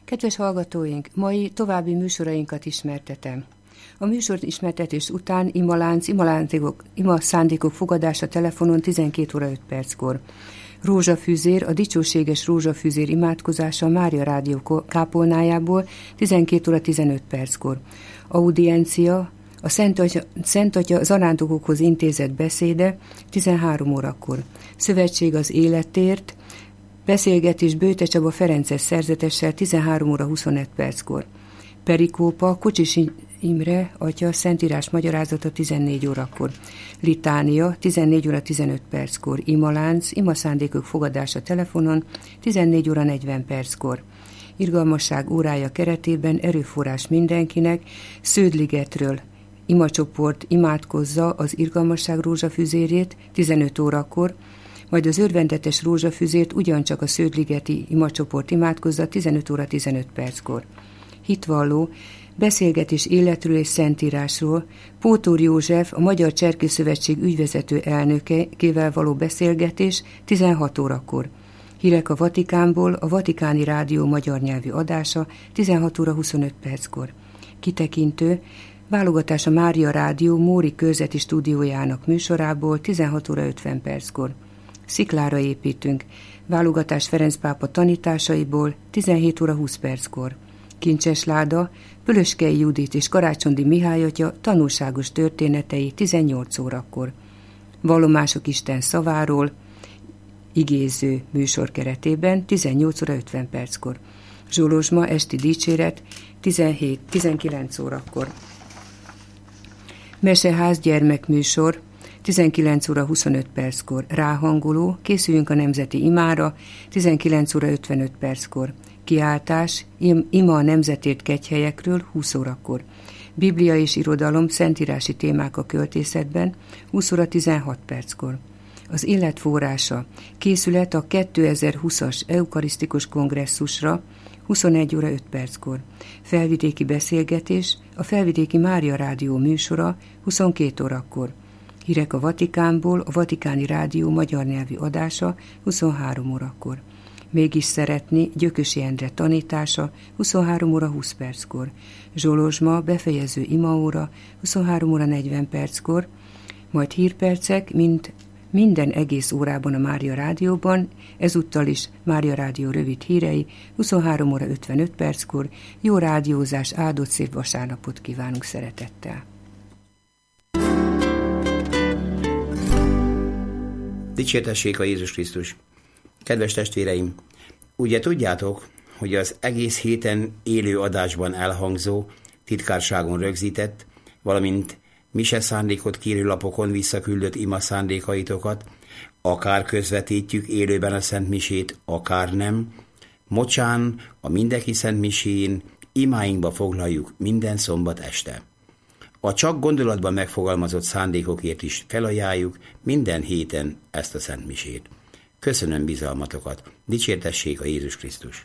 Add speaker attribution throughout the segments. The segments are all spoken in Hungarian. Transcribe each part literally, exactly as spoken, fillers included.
Speaker 1: Kedves hallgatóink, mai további műsorainkat ismertetem. A műsor ismertetés után imalánc, imalándékok, ima szándékok fogadása telefonon tizenkét óra öt perckor. Rózsafűzér, a dicsőséges rózsafűzér imádkozása a Mária Rádió kápolnájából tizenkét óra tizenöt perckor. Audiencia, a Szent Atya, Szent Atya zarándokokhoz intézett beszéde tizenhárom órakor. Szövetség az életért, beszélgetés Bőte Csaba Ferences szerzetessel tizenhárom óra huszonöt perckor. Perikópa Kocsis Imre atya szentírás magyarázata tizennégy órakor. Litánia tizennégy óra tizenöt perckor. Imalánc, imaszándékok fogadása telefonon tizennégy óra negyven perckor. Irgalmasság órája keretében erőforrás mindenkinek, Sződligetről imacsoport imádkozza az irgalmasság rózsafűzérét tizenöt órakor, majd az örvendetes rózsafűzért ugyancsak a Sződligeti imacsoport imádkozza tizenöt óra tizenöt perckor. Hitvalló, beszélgetés életről és szentírásról, Pótor József, a Magyar Cserkészszövetség ügyvezető elnökekével való beszélgetés tizenhat órakor. Hírek a Vatikánból, a Vatikáni Rádió magyar nyelvű adása tizenhat óra huszonöt perckor. Kitekintő, válogatás a Mária Rádió Móri körzeti stúdiójának műsorából tizenhat óra ötven perckor. Sziklára építünk, válogatás Ferenc pápa tanításaiból tizenhét óra húsz perckor. Kincses láda, Pölöskei Judit és Karácsondi Mihály atya tanulságos történetei tizennyolc órakor. Vallomások Isten szaváról, igéző műsor keretében tizennyolc óra ötven perckor. Zsolozsma esti dicséret tizenhét-tizenkilenc órakor. Meseház gyermekműsor tizenkilenc óra huszonöt perckor. Ráhangoló, készüljünk a nemzeti imára tizenkilenc óra ötvenöt perckor. Kiáltás, ima a nemzetért kegyhelyekről húsz órakor. Biblia és irodalom, szentírási témák a költészetben húsz óra tizenhat perckor. Az élet forrása, készület a kétezer-húszas eukarisztikus kongresszusra huszonegy óra öt perckor. Felvidéki beszélgetés, a Felvidéki Mária Rádió műsora huszonkét órakor. Hírek a Vatikánból, a Vatikáni Rádió magyar nyelvű adása huszonhárom órakor. Mégis szeretni, Gyökösi Endre tanítása huszonhárom óra húsz perckor. Zsolozsma befejező imaóra huszonhárom óra negyven perckor, majd hírpercek, mint minden egész órában a Mária Rádióban, ezúttal is Mária Rádió rövid hírei huszonhárom óra ötvenöt perckor. Jó rádiózás, áldott szép vasárnapot kívánunk szeretettel!
Speaker 2: Dicsértessék a Jézus Krisztus! Kedves testvéreim, ugye tudjátok, hogy az egész héten élő adásban elhangzó, titkárságon rögzített, valamint mise szándékot kérő lapokon visszaküldött ima szándékaitokat, akár közvetítjük élőben a Szent Misét, akár nem, mocsán a mindenki Szent Misén imáinkba foglaljuk minden szombat este. A csak gondolatban megfogalmazott szándékokért is felajánljuk minden héten ezt a Szent Misét. Köszönöm bizalmatokat, dicsértessék a Jézus Krisztus!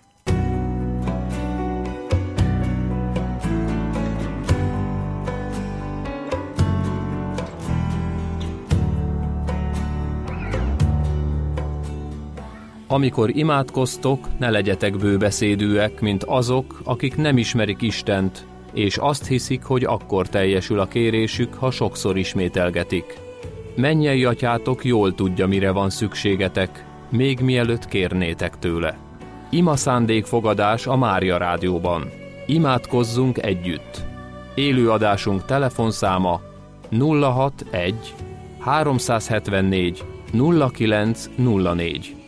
Speaker 3: Amikor imádkoztok, ne legyetek bőbeszédűek, mint azok, akik nem ismerik Istent, és azt hiszik, hogy akkor teljesül a kérésük, ha sokszor ismételgetik. Mennyei atyátok jól tudja, mire van szükségetek, még mielőtt kérnétek tőle. Ima szándékfogadás a Mária Rádióban. Imádkozzunk együtt. Élőadásunk telefonszáma nulla hatvanegy háromszázhetvennégy nulla kilenc nulla négy.